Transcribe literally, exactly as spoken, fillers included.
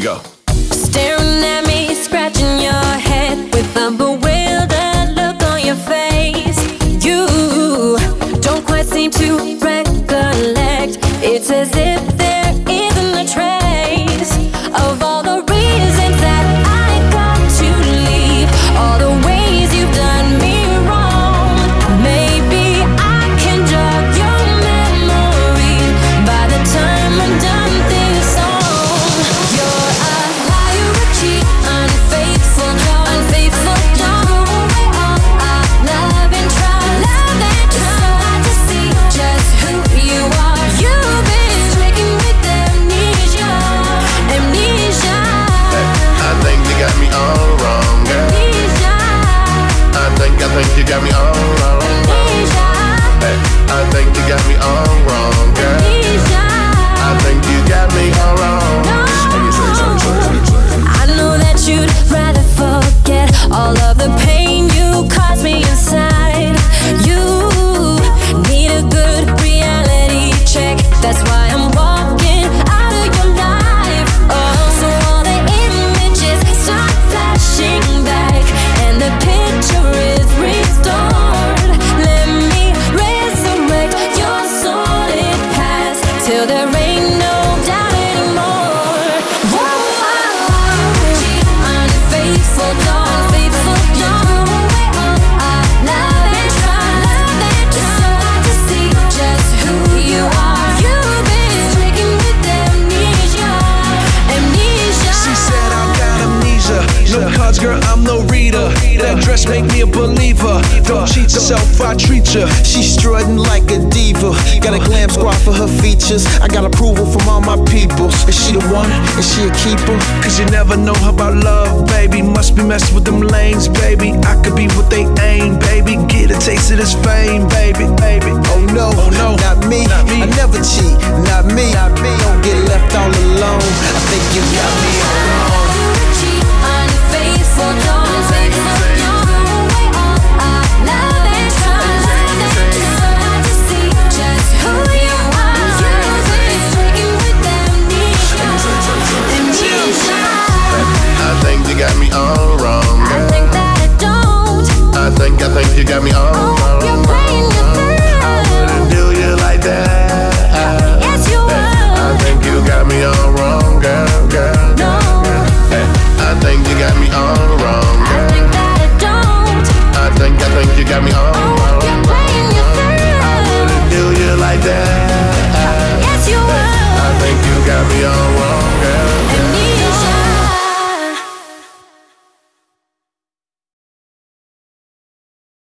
go. Staring at me, scratching your head with a bewildered look on your face. You don't quite seem to recollect. It's as if there isn't a trace of all the reasons that I got to leave, all the ways you've done me wrong. Maybe I can jog your memory by the time I'm done this song. You're a liar, a cheat, unfaithful, unfaithful. Throw away all our love and try, love and try to see just who you are. You've been stricken with amnesia, amnesia. I think you got me all wrong, girl. Amnesia, I think, I think you got me all wrong. amnesia, Hey, I think you got me all wrong, girl. amnesia. I think you got me all wrong. I know that you'd rather forget all of the pain you caused me inside. You need a good reality check. That's why I'm walking out of your life. Oh, so all the images start flashing back, and the picture is restored. Let me resurrect your sordid past till there ain't no doubt anymore. Whoa, unfaithful, unfaithful, throw away all our love and try, love and try to see just who you are. You've been stricken with amnesia, amnesia. She said I got amnesia. No cards, girl, I'm no reader. That dress make me a believer. Don't cheat yourself, I treat ya. She's strutting like a diva. Got a glam squad for her features. I got approval from all my peoples. Is she the one? Is she a keeper? Cause you never know about love, baby. Must be messing with them lanes, baby. I could be what they aim, baby. Get a taste of this fame, baby, baby. Oh no, Oh no, not me. not me. I never cheat.